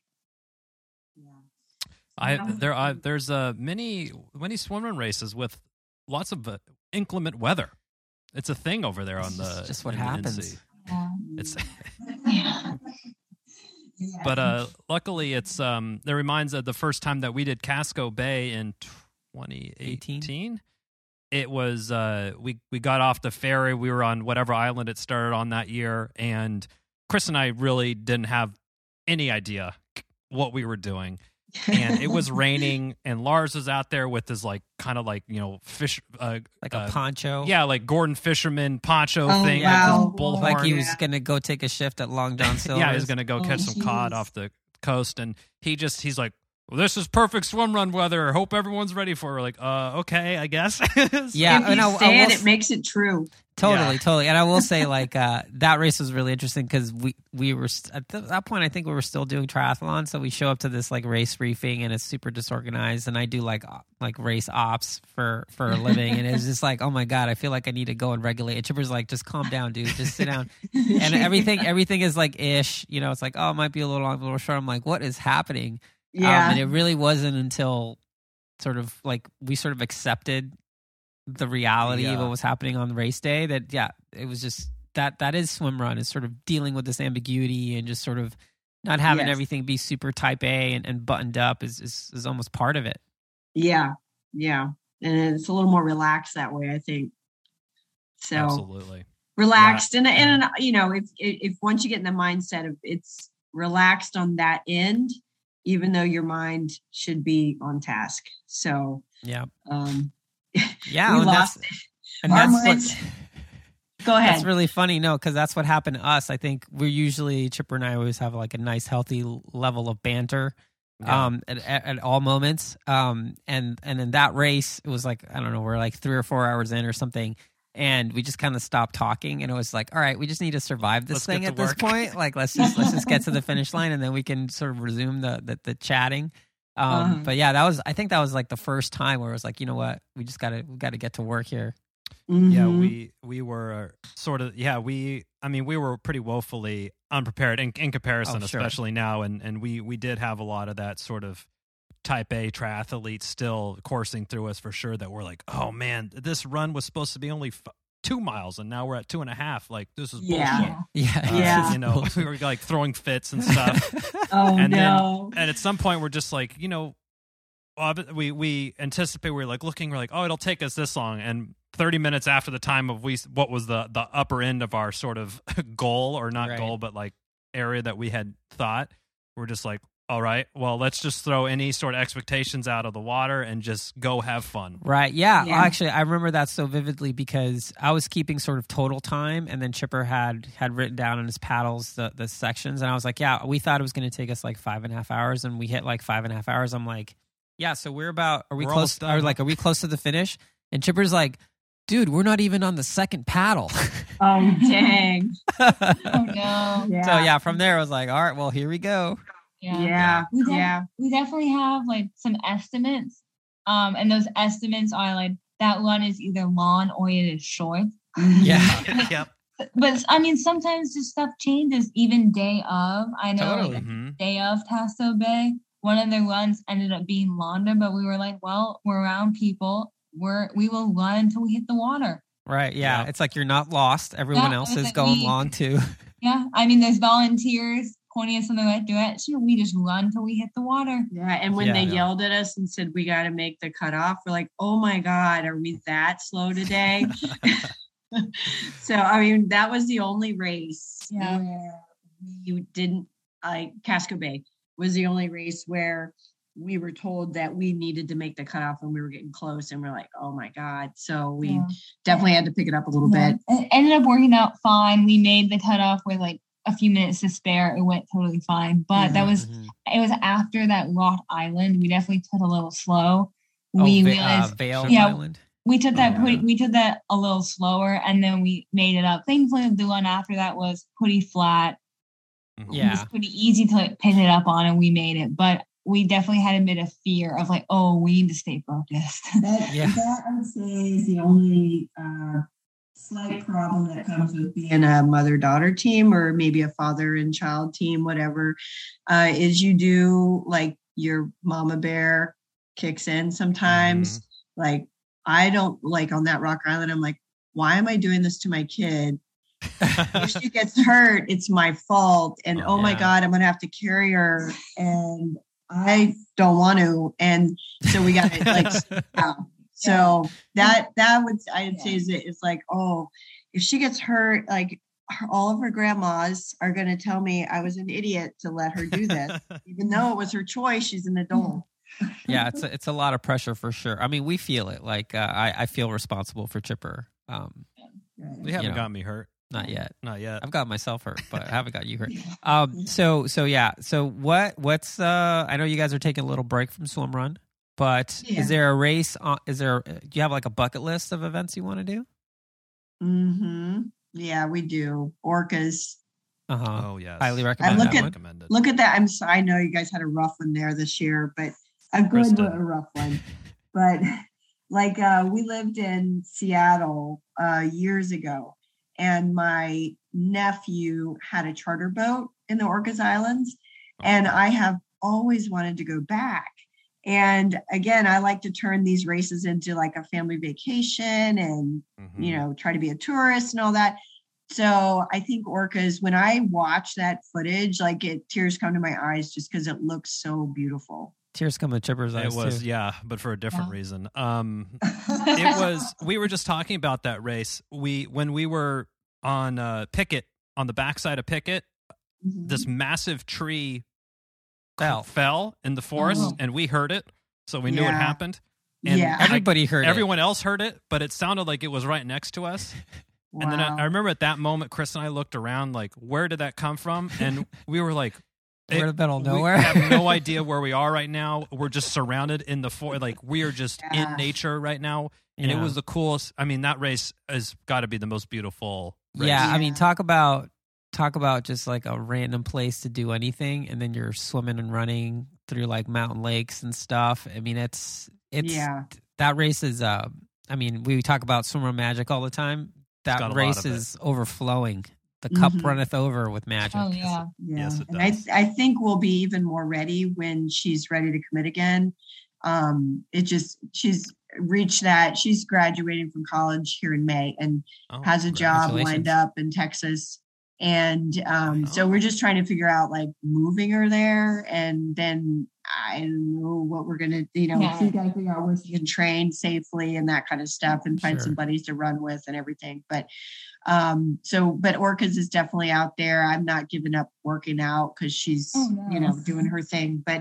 I there are there's uh, many many swim run races with lots of uh, inclement weather. It's a thing over there on the
It's just what
in the N C.
happens.
Yeah.
It's
Yeah.
but uh, luckily it's um that reminds of the first time that we did Casco Bay in twenty eighteen. It was uh we we got off the ferry. We were on whatever island it started on that year, and Chris and I really didn't have any idea what we were doing. And it was raining, and Lars was out there with his like kind of like you know fish uh,
Like a
uh,
poncho.
yeah, like Gordon Fisherman poncho
Oh,
thing
wow.
with his bullhorn.
Like he was
Yeah.
gonna go take a shift at Long John Silver's.
Yeah, he was gonna go
Oh,
catch some cod
geez.
off the coast, and he just he's like, well, this is perfect swim run weather. Hope everyone's ready for it. We're like, uh, okay, I guess.
Yeah,
if
and
you
I- I
say
will
it,
s-
it makes it true.
Totally,
Yeah.
totally. And I will say, like, uh, that race was really interesting because we, we were, st- at th- that point, I think we were still doing triathlon. So we show up to this, like, race briefing and it's super disorganized. And I do, like, op- like race ops for, for a living. And it's just like, oh my God, I feel like I need to go and regulate. And Chipper's like, just calm down, dude. Just sit down. And everything, everything is like ish. You know, it's like, oh, it might be a little long, a little short. I'm like, what is happening?
Yeah.
Um, and it really wasn't until sort of like we sort of accepted the reality of
Yeah.
what was happening on the race day that, yeah, it was just that that is swim run is sort of dealing with this ambiguity and just sort of not having
Yes.
everything be super type A and, and buttoned up is, is is almost part of it.
Yeah. Yeah. And it's a little more relaxed that way, I think. So
Absolutely.
relaxed. And, and, you know, if, if once you get in the mindset of it's relaxed on that end, even though your mind should be on task. So,
Yeah.
um,
Yeah.
we
and
lost
that's,
it.
and
Our
that's what-
minds- Go ahead.
That's really funny. No, because that's what happened to us. I think we're usually, Chipper and I always have like a nice, healthy l- level of banter
Yeah.
um, at, at, at all moments. Um, and, and in that race, it was like, I don't know, we're like three or four hours in or something. And we just kind of stopped talking. And it was like, all right, we just need to survive this
Let's get
thing
to
at this
work.
point. Like, let's just, let's just get to the finish line and then we can sort of resume the, the, the chatting. Um,
Uh-huh.
But yeah, that was, I think that was like the first time where it was like, you know what, we just gotta, we gotta get to work here.
Yeah,
Mhm.
we we were sort of yeah we I mean we were pretty woefully unprepared in, in comparison,
Oh, sure.
especially now, and and we we did have a lot of that sort of type A triathletes still coursing through us for sure. That we're like, oh man, this run was supposed to be only f- two miles, and now we're at two and a half. Like this is
Yeah.
bullshit.
Yeah.
Uh,
Yeah.
you know, we were like throwing fits and stuff.
Oh,
and then-
no.
And at some point, we're just like, you know, ob- we we anticipate we're like looking, we're like, oh, it'll take us this long, and thirty minutes after the time of we what was the the upper end of our sort of goal, or not
Right.
goal, but like area that we had thought, we're just like, all right, well, let's just throw any sort of expectations out of the water and just go have fun.
Right. Yeah.
Yeah.
Actually, I remember that so vividly because I was keeping sort of total time, and then Chipper had had written down on his paddles the, the sections, and I was like, yeah, we thought it was going to take us like five and a half hours, and we hit like five and a half hours. I'm like, yeah, so we're about, are we
We're
close?
almost done.
Are like, are we close to the finish? And Chipper's like, dude, we're not even on the second paddle.
Oh, dang.
Oh no.
Yeah.
So yeah, from there I was like, all right, well, here we go.
Yeah.
Yeah.
We def-
Yeah.
we definitely have like some estimates. Um, and those estimates are like that one is either long or it is short.
Yeah.
Yep.
But I mean, sometimes just stuff changes even day of. I know
Totally.
like,
Mhm.
day of Tasso Bay, one of the runs ended up being longer, but we were like, well, we're around people. We're we will run until we hit the water.
Right. Yeah.
Yeah.
It's like you're not lost. Everyone
Yeah,
else
it's
is
like
going
we-
long too.
Yeah. I mean, there's volunteers pointing us in the right direction. We just run till we hit the water.
Yeah. And when
Yeah.
they
Yeah.
yelled at us and said, we got to make the cutoff, we're like, oh my God, are we that slow today? So, I mean, that was the only race
Yeah.
where we didn't, like, Casco Bay was the only race where we were told that we needed to make the cutoff and we were getting close, and we're like, oh my God. So we
Yeah.
definitely had to pick it up a little
Yeah.
bit.
It ended up working out fine. We made the cutoff with like a few minutes to spare. It went totally fine. But that was
Mhm.
it was after that Rock Island. We definitely took a little slow.
Oh,
We
Va-
realized
uh, Vale
Yeah.
Island.
we took that
Yeah.
pretty, we took that a little slower, and then we made it up. Thankfully, the one after that was pretty flat.
Mhm.
It
Yeah.
was pretty easy to like, pick it up on, and we made it. But we definitely had a bit of fear of like, oh, we need to stay focused.
That,
Yeah.
that I would say is the only uh, slight problem that comes with being a mother-daughter team, or maybe a father and child team, whatever, uh, is you do like your mama bear kicks in sometimes. Like I don't like on that Rock Island, I'm like, why am I doing this to my kid? If she gets hurt, it's my fault. And oh, my
Yeah.
God, I'm going to have to carry her. And I don't want to. And so we got to like, down. So that, that would, I'd say is, is like, oh, if she gets hurt, like her, all of her grandmas are going to tell me I was an idiot to let her do this, even though it was her choice. She's an adult.
Yeah, it's a, it's a lot of pressure for sure. I mean, we feel it. Like uh, I, I feel responsible for Chipper. Um,
They haven't
You know.
got me hurt.
Not yet.
Not yet.
I've got myself hurt, but I haven't got you hurt. Um, so so yeah. So what what's uh? I know you guys are taking a little break from swim run, but
Yeah.
is there a race? On, is there? Do you have like a bucket list of events you want to do?
Mm-hmm. Yeah, we do. Orcas.
Uh huh.
Oh yes.
Highly recommend
look
that
at-
one.
Recommended.
Look at that. I'm so, I know you guys had a rough one there this year, but a good
Kristen.
one, a rough one. But like uh, we lived in Seattle uh, years ago, and my nephew had a charter boat in the Orcas Islands, and I have always wanted to go back. And again, I like to turn these races into like a family vacation and,
Mhm.
you know, try to be a tourist and all that. So I think Orcas, when I watch that footage, like it tears come to my eyes just because it looks so beautiful.
Tears come to Chipper's eyes
It was,
too.
yeah, but for a different
Yeah.
reason. Um, it was. We were just talking about that race. We when we were on uh, Pickett, on the backside of Pickett,
Mhm.
this massive tree
Fell.
fell in the forest,
Oh.
and we heard it, so we knew it
Yeah.
happened. And
Yeah.
Everybody heard it.
Everyone else heard it, but it sounded like it was right next to us. And then I,
Wow.
I remember at that moment, Chris and I looked around, like, where did that come from? And we were like,
We're in the middle of nowhere.
We have no idea where we are right now. We're just surrounded in the forest. Like, we are just
Yeah.
in nature right now. And
Yeah.
it was the coolest. I mean, that race has got to be the most beautiful race.
Yeah, I
Yeah.
mean, talk about talk about just like a random place to do anything, and then you're swimming and running through like mountain lakes and stuff. I mean, it's it's
Yeah.
that race is. Uh, I mean, we talk about swimmer magic all the time.
got a
That
lot
race
of it.
is overflowing. The cup
Mhm.
runneth over with magic.
Oh yeah.
Yeah.
Yes, it
and I,
does.
I think we'll be even more ready when she's ready to commit again. Um, it just, she's reached that. She's graduating from college here in May and
Oh,
has a job
congratulations.
lined up in Texas. And um, so
Oh.
we're just trying to figure out like moving her there. And then I don't know what we're going to, you know,
Yeah.
we got to figure out where she can train safely and that kind of stuff and find
Sure.
some buddies to run with and everything. But um, so, but Orcas is definitely out there. I'm not giving up working out because she's,
Oh, no.
you know, doing her thing. But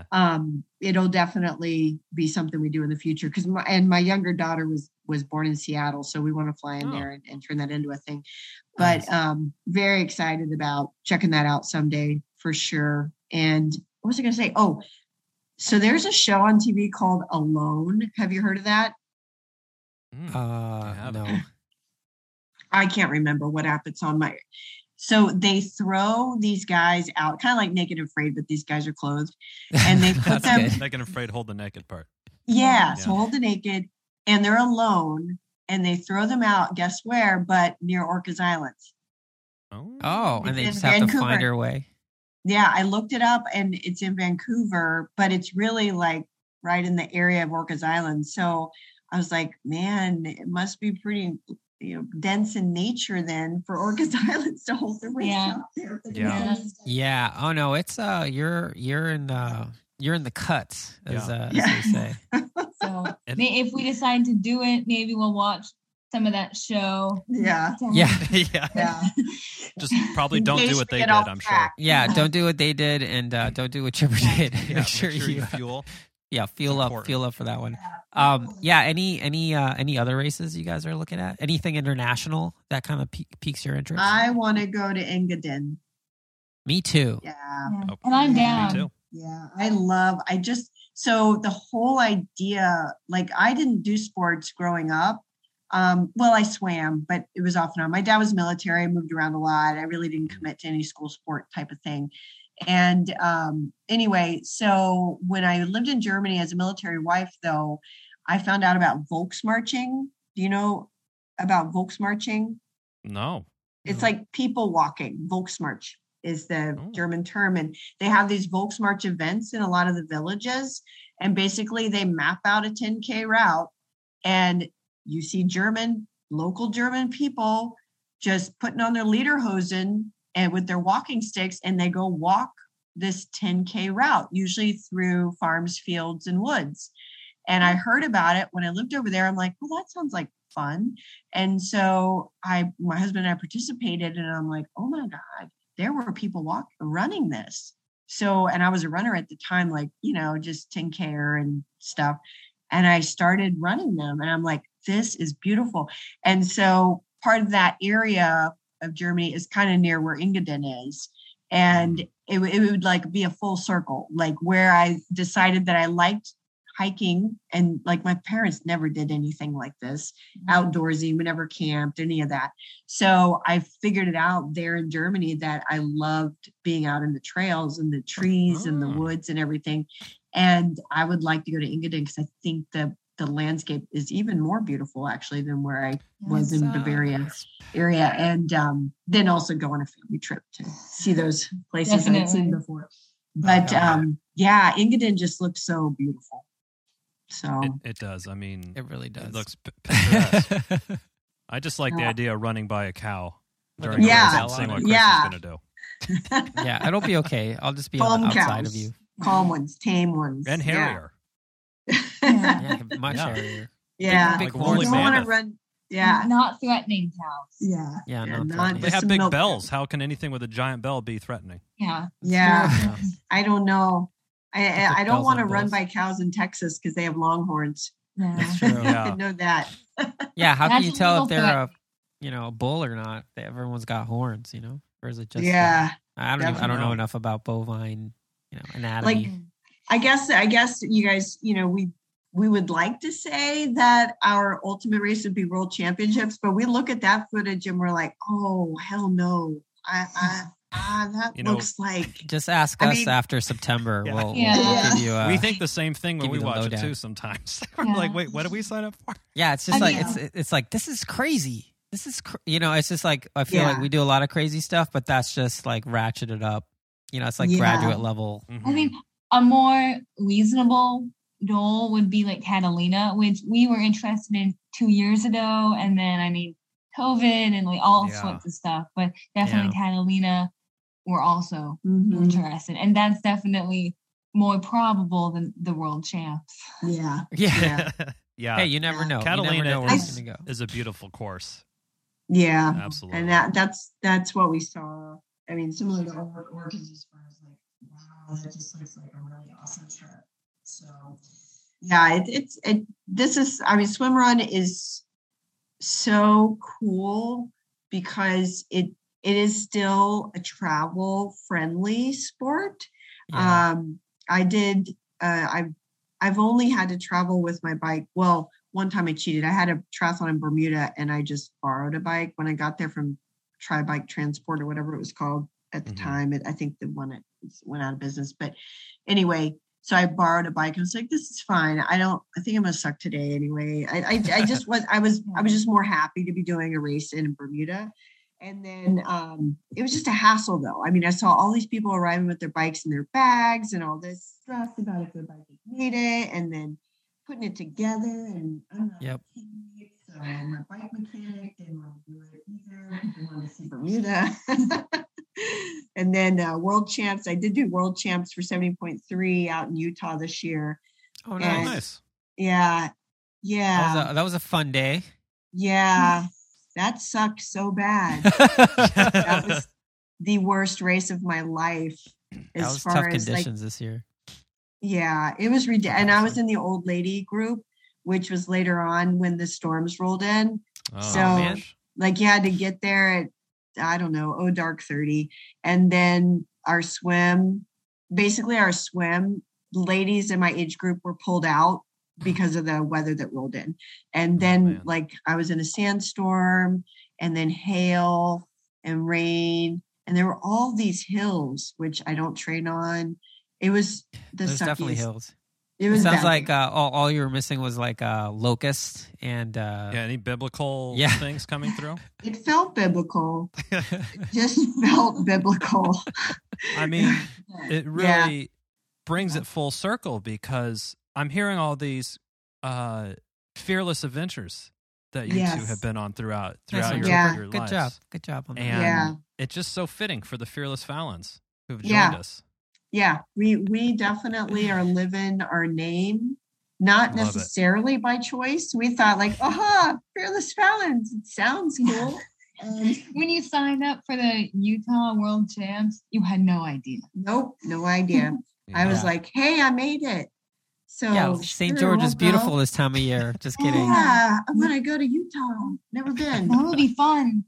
um, it'll definitely be something we do in the future. Because my and my younger daughter was was born in Seattle, so we want to fly in
Oh.
there and, and turn that into a thing. But
Nice.
um, very excited about checking that out someday for sure. And what was I going to say? Oh, so there's a show on T V called Alone. Have you heard of that?
Mm.
Uh,
have.
no.
I can't remember what app it's on. My so they throw these guys out, kind of like Naked and Afraid, but these guys are clothed, and they put
That's
them.
good.
Naked and Afraid, hold the naked part.
Yeah,
Yeah.
so hold the naked, and they're alone, and they throw them out. Guess where? But near Orcas Islands.
Oh,
Oh, and they
It's
just
in
have to
Vancouver.
find her way.
Yeah, I looked it up, and it's in Vancouver, but it's really like right in the area of Orcas Island. So I was like, man, it must be pretty, you know, dense in nature then for Orcas Islands to hold the race
Yeah.
out there. for the
Yeah.
guys.
Yeah. Oh no, it's uh, you're you're in the you're in the cuts, as,
Yeah.
uh,
Yeah.
as they say.
So
And-
may- if we decide to do it, maybe we'll watch some of that show.
Yeah.
Yeah.
yeah.
Yeah.
Just probably
In
don't
case
do what
we
they
get
did,
off
I'm
track.
Yeah, don't do what they did, and uh, don't do what Chipper did.
sure. Yeah,
make sure,
make sure
you,
you fuel.
yeah, feel up,
important.
feel up for that one. Um, yeah, any any uh, any other races you guys are looking at? Anything international that kind of pe- piques your interest?
I want to go to Engadin.
Me too.
Yeah.
Yeah.
Oh,
And I'm
yeah,
down.
Me too.
Yeah. I love, I just, so the whole idea, like I didn't do sports growing up. Um, well, I swam, but it was off and on. My dad was military. I moved around a lot. I really didn't commit to any school sport type of thing. And um, anyway, so when I lived in Germany as a military wife, though, I found out about Volksmarching. Do you know about Volksmarching?
No.
It's
No.
like people walking. Volksmarch is the
Oh.
German term. And they have these Volksmarch events in a lot of the villages. And basically they map out a ten K route and you see German, local German people just putting on their lederhosen and with their walking sticks and they go walk this ten K route, usually through farms, fields, and woods. And I heard about it when I lived over there. I'm like, well, that sounds like fun. And so I, my husband and I participated and I'm like, oh my God, there were people walking, running this. So, and I was a runner at the time, like, you know, just ten K and stuff. And I started running them and I'm like, this is beautiful. And so part of that area of Germany is kind of near where Engadin is. And it, it would like be a full circle, like where I decided that I liked hiking, and like my parents never did anything like this, outdoorsy, we never camped, any of that. So I figured it out there in Germany that I loved being out in the trails and the trees
Oh.
and the woods and everything. And I would like to go to Engadin because I think the the landscape is even more beautiful actually than where I was in Bavaria area. And um, then also go on a family trip to see those places I had seen
Definitely.
before. But um, yeah, Engadin just looks so beautiful. So
It, it does. I mean,
It really does.
it looks p- picturesque.
yeah.
I just like the
Yeah.
idea of running by a cow
With a
during
Yeah.
a race and seeing what Chris
Yeah.
is going to do.
Yeah, it'll be okay. I'll just be on
Calm
the outside
cows.
of you.
calm ones, tame ones.
And
Yeah.
hairier.
Yeah, much
Yeah.
hairier.
Yeah.
Big
Like
horns.
woolly
You don't want to
mammoth.
run. Yeah.
Not threatening cows.
Yeah.
Yeah,
Yeah,
no,
not
totally.
They
just
have
some
big
milk
bells.
cows.
How can anything with a giant bell be threatening?
Yeah.
Yeah.
Yeah.
I don't know. I I, I don't
bells
want to
on
run
bulls.
by cows in Texas because they have longhorns.
Yeah.
That's true.
Yeah.
I know that.
Yeah, how can
That's
you
a
tell
little
if they're
threat.
a, you know, a bull or not? They- Everyone's got horns, you know, or is it just? uh,
Yeah.
I don't. Even, I don't know
definitely.
enough about bovine, you know, anatomy.
Like, I guess I guess you guys, you know, we we would like to say that our ultimate race would be world championships, but we look at that footage and we're like, oh hell no. I I ah, that
You know-
looks like
just ask
I
us
mean-
after September.
Yeah.
We'll,
Yeah.
we'll give you. A,
we think the same thing when
give
we
you the
watch it
lowdown.
too. Sometimes we're
Yeah.
like, "Wait, what did we sign up for?"
yeah, it's just
I
like
mean-
it's it's like this is crazy. This is cr-, you know, it's just like I feel like
Yeah.
we do a lot of crazy stuff, but that's just like ratcheted up. You know, it's like
Yeah.
graduate level.
I think a more reasonable goal would be like Catalina, which we were interested in two years ago. And then, I mean, COVID and like all
Yeah.
sorts of stuff. But definitely Catalina, we're also
Mhm.
interested. And that's definitely more probable than the world champs.
yeah.
Yeah.
Yeah.
yeah,
Hey, you never know. you
Catalina
never know where
is-
it's gonna go.
is a beautiful course.
Yeah.
Absolutely.
And that that's that's what we saw. I mean, similar to Or- Orcas as far as like, wow, that just looks like a really awesome trip. So yeah, it, it's it. This is, I mean, swim run is so cool because it it is still a travel friendly sport.
Yeah.
Um, I did. Uh, I've I've only had to travel with my bike. Well, one time I cheated. I had a triathlon in Bermuda, and I just borrowed a bike when I got there from Tri Bike Transport or whatever it was called at the
Mhm.
time. It, I think the one it went out of business. But anyway, so I borrowed a bike. I was like, "This is fine. I don't. I think I'm gonna suck today anyway." I I, I just was. I was. I was just more happy to be doing a race in Bermuda. And then um, it was just a hassle, though. I mean, I saw all these people arriving with their bikes and their bags and all this stuff about if their bike had made it, and then putting it together. And I'm not
Yep.
a mechanic, so my bike mechanic didn't want to do it either. He wanted to see Bermuda. And then uh, World Champs. I did do World Champs for seventy point three out in Utah this year.
Oh,
Oh,
nice.
And-
nice.
Yeah, yeah,
That was a, that was a fun day.
yeah. That sucked so bad. That was the worst race of my life.
That
As
was
far
tough
as like,
conditions this year.
yeah, it was ridiculous. And I was in the old lady group, which was later on when the storms rolled in.
Oh,
So,
man.
Like you had to get there at, I don't know, oh, dark thirty. And then our swim, basically our swim, ladies in my age group were pulled out because of the weather that rolled in. And then
man.
like I was in a sandstorm and then hail and rain. And there were all these hills, which I don't train on. It was the
There's definitely
suckiest.
hills.
It
It
was
sounds
bad.
like uh, all, all you were missing was like uh, locust and uh,
Yeah, any biblical
Yeah.
things coming through?
It felt biblical. It just felt biblical.
I mean, it
Yeah.
really brings it full circle because I'm hearing all these uh, fearless adventures that you two
Yes.
have been on throughout
Nice
throughout
one,
your,
Yeah.
your
good
lives.
job, good job on that.
And
Yeah.
it's just so fitting for the fearless Fallons who've joined
Yeah.
us.
Yeah, we we definitely are living our name, not
Love it.
necessarily by choice. We thought like, aha, Fearless Fallons. It sounds cool. And
When you signed up for the Utah World Champs, you had no idea.
nope, no idea. I was
Yeah.
like, hey, I made it. So
Yeah, Saint
sure,
George
we'll
is beautiful
go.
this time of year. Just kidding.
Yeah, I'm gonna go to Utah. Never been.
That would be fun.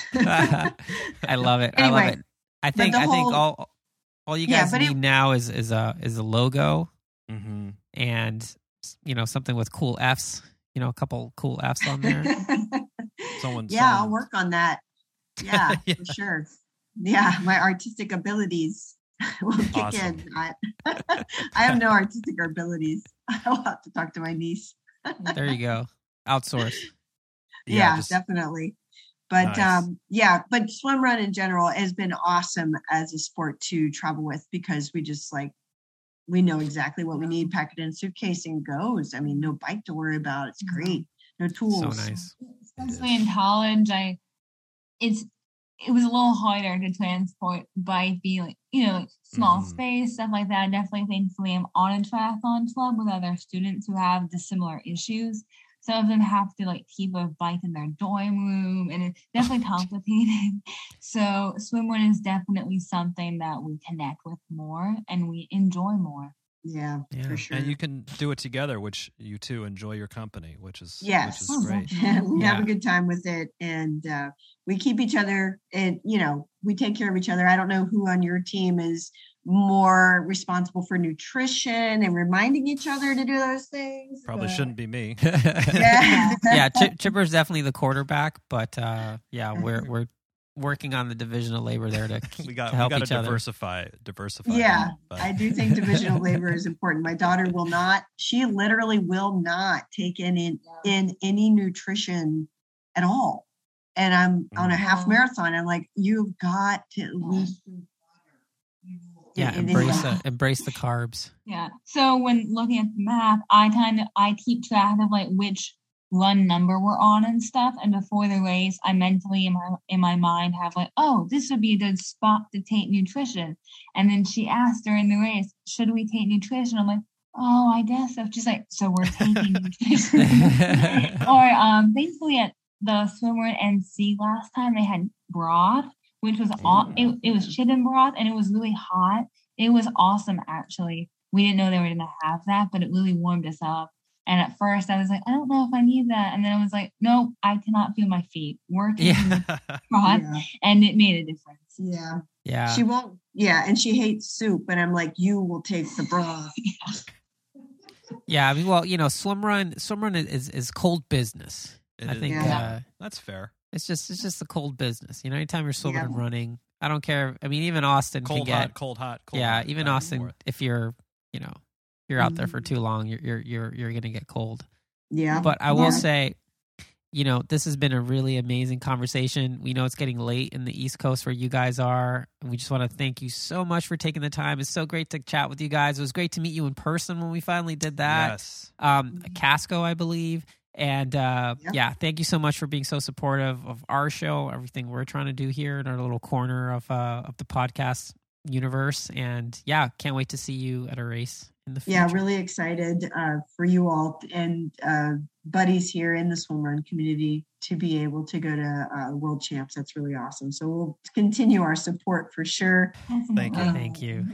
I love it. I
Anyway,
love it. I
but
think
the
I think
whole-
all all you
Yeah,
guys
but
need
it-
now is is a is a logo
Mm-hmm.
and you know something with cool F's. You know, a couple cool F's on there.
Someone,
yeah, I'll
someone-
work on that. Yeah,
Yeah.
for sure. Yeah, my artistic abilities will kick
Awesome.
in. I, I have no artistic abilities. I'll have to talk to my niece.
There you go. Outsource.
Yeah,
just-
definitely. But
Nice.
um, yeah, but swim run in general has been awesome as a sport to travel with because we just like we know exactly what we need, pack it in a suitcase and goes. I mean, no bike to worry about. It's great. No tools.
So nice.
Especially in college, I it's it was a little harder to transport by being like, you know, like small
Mhm.
space, stuff like that. Definitely thankfully I'm on a triathlon club with other students who have the similar issues. Some of them have to like keep a bike in their dorm room and it's definitely complicated. So swim run is definitely something that we connect with more and we enjoy more.
Yeah,
Yeah.
for sure.
And you can do it together, which you two enjoy your company, which is
Yes.
which is great.
we
Yeah.
have a good time with it, and uh, we keep each other. And you know, we take care of each other. I don't know who on your team is more responsible for nutrition and reminding each other to do those things.
Probably
but-
shouldn't be me.
Yeah,
yeah, Chip, Chipper's definitely the quarterback, but uh, yeah, we're we're working on the division of labor there to,
we got
to help
we got
each
to
other.
diversify diversify.
Yeah,
but-
I do think divisional labor is important. My daughter will not. She literally will not take in in, in any nutrition at all. And I'm on a half
Wow.
marathon. I'm like, you've got to at least.
Yeah,
and- and
embrace
then-
uh, embrace the carbs.
Yeah. So when looking at the map, I kind of I keep track of like which run number we're on and stuff. And before the race, I mentally in my in my mind have like, oh, this would be a good spot to take nutrition. And then she asked during the race, should we take nutrition? I'm like, oh, I guess so. She's like, so we're taking nutrition. Or um, thankfully at the swimmer at N C last time they had broth, which was all it, it was chicken broth and it was really hot. It was awesome actually. We didn't know they were gonna have that, but it really warmed us up. And at first I was like, I don't know if I need that. And then I was like, nope, I cannot feel my feet. We're taking
Yeah.
the broth
Yeah.
and it made a difference.
Yeah.
Yeah.
She won't. Yeah. And she hates soup. And I'm like, you will take the broth.
Yeah, I mean, well, you know, swim run, swim run is is cold business.
It
I
is-
think
Yeah.
uh,
That's fair.
it's just it's just a cold business. You know, anytime you're swimming
Yeah.
and running, I don't care. I mean, even Austin
Cold
can
hot,
get
cold hot, cold
yeah.
hot,
Even
back and
Austin,
forth.
if you're you know you're out there for
Mhm.
too long, you're you're you're you're gonna get cold.
Yeah.
But I will
Yeah.
say, you know, this has been a really amazing conversation. We know it's getting late in the East Coast where you guys are. And we just want to thank you so much for taking the time. It's so great to chat with you guys. It was great to meet you in person when we finally did that.
Yes.
Um, Casco, I believe. And uh,
Yeah.
yeah, thank you so much for being so supportive of our show, everything we're trying to do here in our little corner of uh, of the podcast universe. And yeah, can't wait to see you at a race in the future.
Yeah, really excited uh, for you all and uh, buddies here in the swim run community to be able to go to uh, World Champs. That's really awesome. So we'll continue our support for sure
Thank you.
Thank you.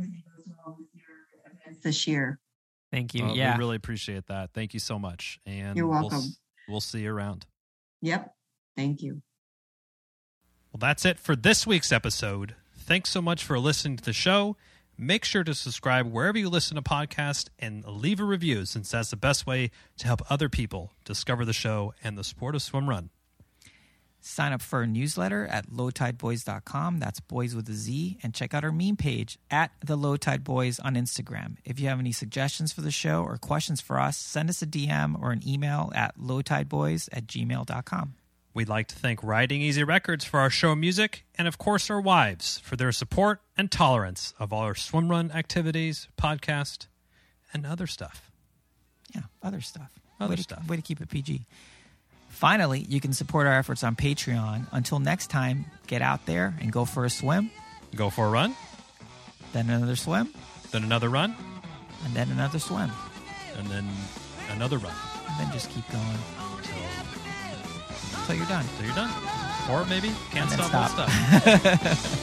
this year.
Thank you.
Well,
yeah.
We really appreciate that. Thank you so much. And
You're
we'll
welcome.
s- We'll, see you around.
Yep. Thank you.
Well, that's it for this week's episode. Thanks so much for listening to the show. Make sure to subscribe wherever you listen to podcasts and leave a review, since that's the best way to help other people discover the show and the sport of swim run.
Sign up for our newsletter at low tide boys dot com. That's boys with a Z. And check out our meme page at the Low Tide Boys on Instagram. If you have any suggestions for the show or questions for us, send us a D M or an email at lowtideboys at gmail dot com.
We'd like to thank Riding Easy Records for our show music, and of course our wives for their support and tolerance of all our swim run activities, podcast, and other stuff.
Yeah, other stuff.
Other
way to,
stuff.
Way to keep it P G. Finally, you can support our efforts on Patreon. Until next time, get out there and go for a swim,
Go for a run,
then another swim,
then another run,
and then another swim.
and then another run.
And then just keep going
So,
until you're done.
so you're done. Or maybe can't
And then
stop, won't
stop.
stop.